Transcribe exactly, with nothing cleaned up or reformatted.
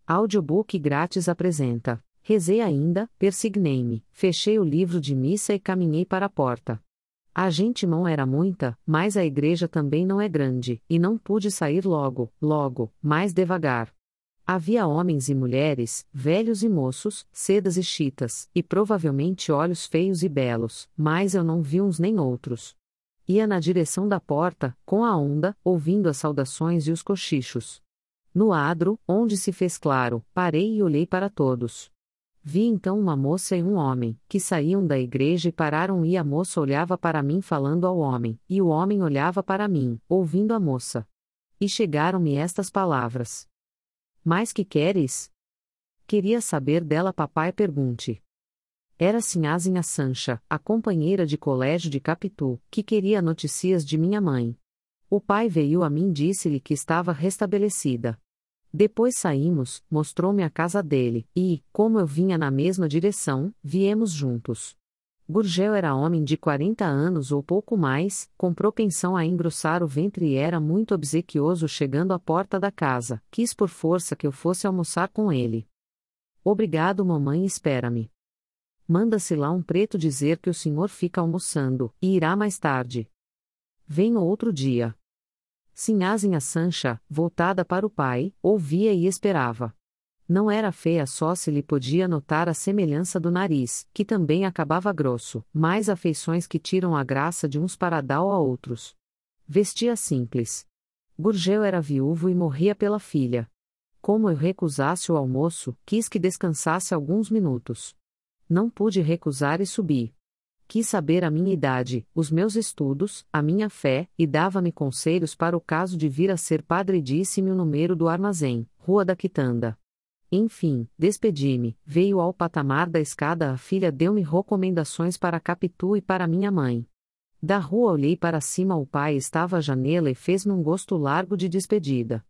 Audiobook grátis apresenta. Rezei ainda, persignei-me, fechei o livro de missa e caminhei para a porta. A gentimão era muita, mas a igreja também não é grande, e não pude sair logo, logo, mais devagar. Havia homens e mulheres, velhos e moços, cedas e chitas, e provavelmente olhos feios e belos, mas eu não vi uns nem outros. Ia na direção da porta, com a onda, ouvindo as saudações e os cochichos. No adro, onde se fez claro, parei e olhei para todos. Vi então uma moça e um homem, que saíam da igreja e pararam, e a moça olhava para mim falando ao homem, e o homem olhava para mim, ouvindo a moça. E chegaram-me estas palavras: Mas que queres? Queria saber dela, papai, pergunte. Era Sinhazinha Sancha, a companheira de colégio de Capitu, que queria notícias de minha mãe. O pai veio a mim e disse-lhe que estava restabelecida. Depois saímos, mostrou-me a casa dele, e, como eu vinha na mesma direção, viemos juntos. Gurgel era homem de quarenta anos ou pouco mais, com propensão a engrossar o ventre e era muito obsequioso. Chegando à porta da casa, quis por força que eu fosse almoçar com ele. Obrigado, mamãe, espera-me. Manda-se lá um preto dizer que o senhor fica almoçando, e irá mais tarde. Venho outro dia. Sinhazinha Sancha, voltada para o pai, ouvia e esperava. Não era feia só se lhe podia notar a semelhança do nariz, que também acabava grosso, mas afeições que tiram a graça de uns para dar a outros. Vestia simples. Gurgel era viúvo e morria pela filha. Como eu recusasse o almoço, quis que descansasse alguns minutos. Não pude recusar e subi. Quis saber a minha idade, os meus estudos, a minha fé, e dava-me conselhos para o caso de vir a ser padre. Disse-me o número do armazém, Rua da Quitanda. Enfim, despedi-me, veio ao patamar da escada, a filha deu-me recomendações para Capitu e para minha mãe. Da rua olhei para cima, o pai estava à janela e fez-me um gosto largo de despedida.